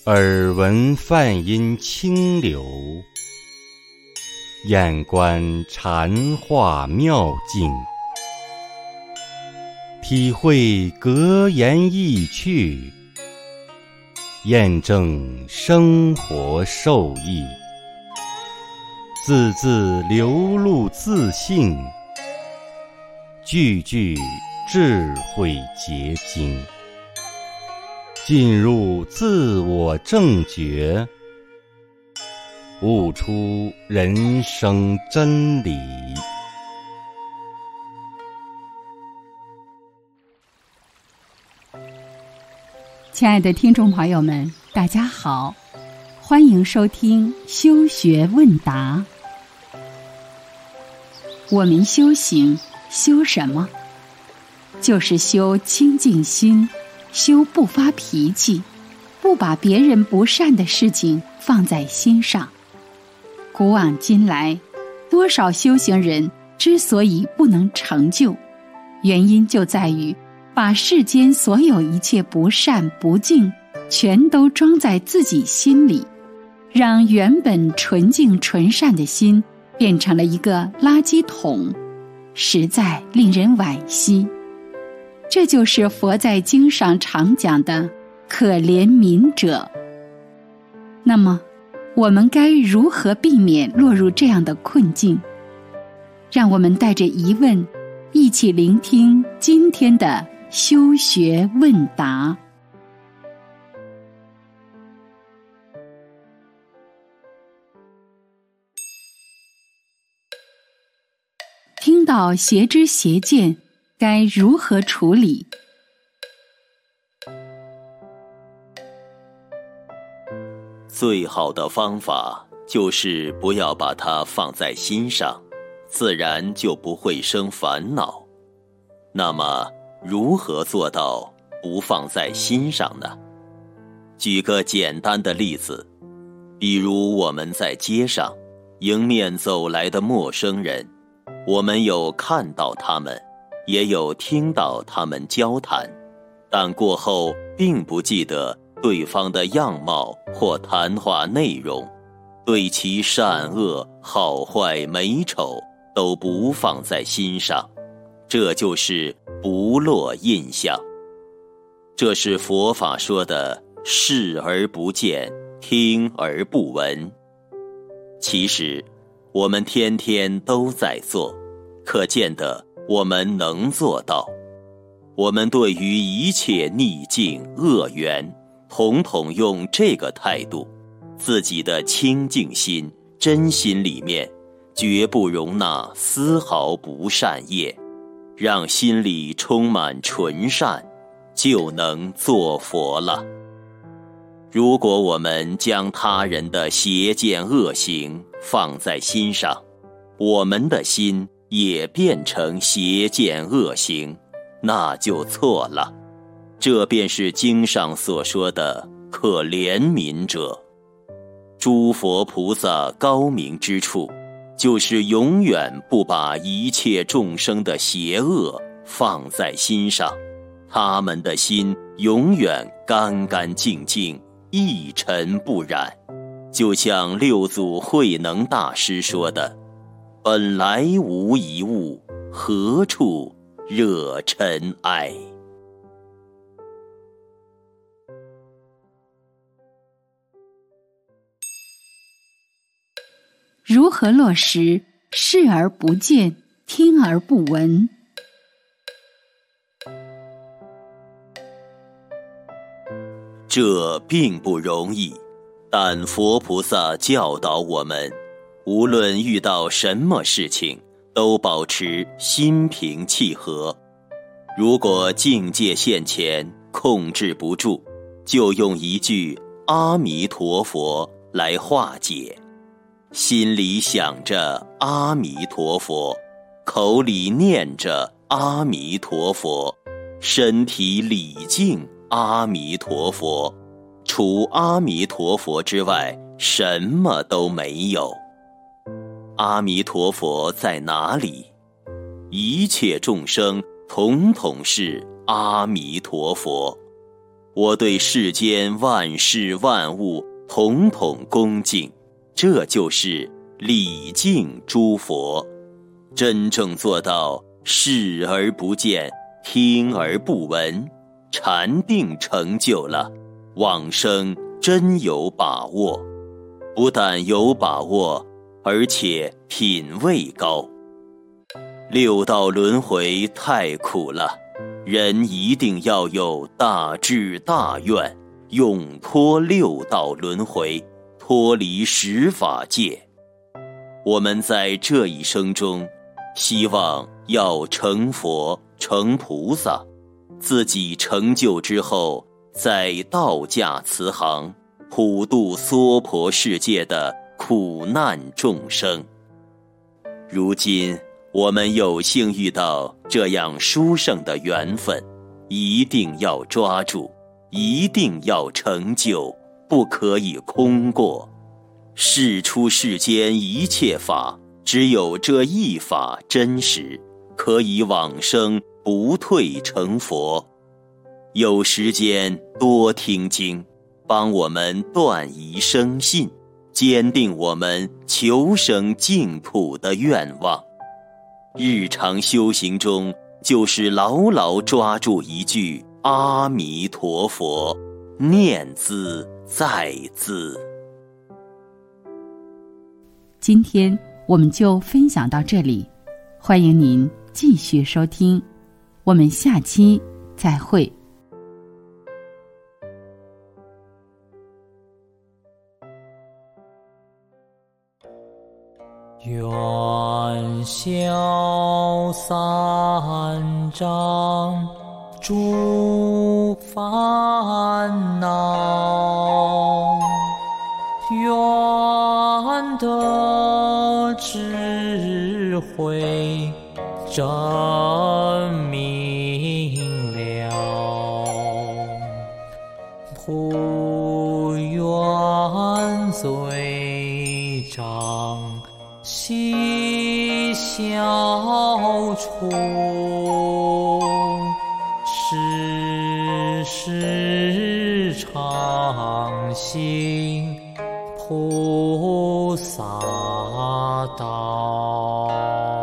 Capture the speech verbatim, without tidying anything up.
耳闻梵音清流，眼观禅化妙境，体会格言意趣，验证生活受益，字字流露自信，句句智慧结晶，进入自我正觉，悟出人生真理。 亲爱的听众朋友们，大家好，欢迎收听修学问答。我们修行修什么？就是修清净心，修不发脾气，不把别人不善的事情放在心上。古往今来，多少修行人之所以不能成就，原因就在于把世间所有一切不善不净全都装在自己心里，让原本纯净纯善的心变成了一个垃圾桶，实在令人惋惜。这就是佛在经上常讲的可怜悯者。那么我们该如何避免落入这样的困境？让我们带着疑问一起聆听今天的修学问答。听到邪知邪见，该如何处理？ 最好的方法就是不要把它放在心上，自然就不会生烦恼。那么如何做到不放在心上呢？举个简单的例子，比如我们在街上迎面走来的陌生人，我们有看到他们，也有听到他们交谈，但过后并不记得对方的样貌或谈话内容，对其善恶好坏美丑都不放在心上，这就是不落印象。这是佛法说的视而不见，听而不闻。其实我们天天都在做，可见得我们能做到。我们对于一切逆境恶缘，统统用这个态度，自己的清净心真心里面绝不容纳丝毫不善业，让心里充满纯善，就能做佛了。如果我们将他人的邪见恶行放在心上，我们的心也变成邪见恶行，那就错了。这便是经上所说的可怜悯者。诸佛菩萨高明之处，就是永远不把一切众生的邪恶放在心上，他们的心永远干干净净，一尘不染。就像六祖慧能大师说的，本来无一物，何处惹尘埃。 如何落实视而不见，听而不闻？ 这并不容易，但佛菩萨教导我们，无论遇到什么事情，都保持心平气和。如果境界现前，控制不住，就用一句阿弥陀佛来化解。心里想着阿弥陀佛，口里念着阿弥陀佛，身体礼敬阿弥陀佛，除阿弥陀佛之外，什么都没有。阿弥陀佛在哪里？一切众生统统是阿弥陀佛。 我对世间万事万物统统恭敬，这就是礼敬诸佛。真正做到视而不见，听而不闻，禅定成就了，往生真有把握。不但有把握，而且品位高。六道轮回太苦了，人一定要有大志大愿，永脱六道轮回，脱离十法界。我们在这一生中，希望要成佛成菩萨，自己成就之后，在道驾慈航，普度娑婆世界的苦难众生。如今我们有幸遇到这样殊胜的缘分，一定要抓住，一定要成就，不可以空过。世出世间一切法，只有这一法真实，可以往生不退成佛。有时间多听经，帮我们断疑生信，坚定我们求生净土的愿望。日常修行中，就是牢牢抓住一句阿弥陀佛，念兹在兹。 今天我们就分享到这里，欢迎您继续收听，我们下期再会。 愿消三障诸烦恼，愿得智慧真明了，不愿罪障悉消除，世世常行菩萨道。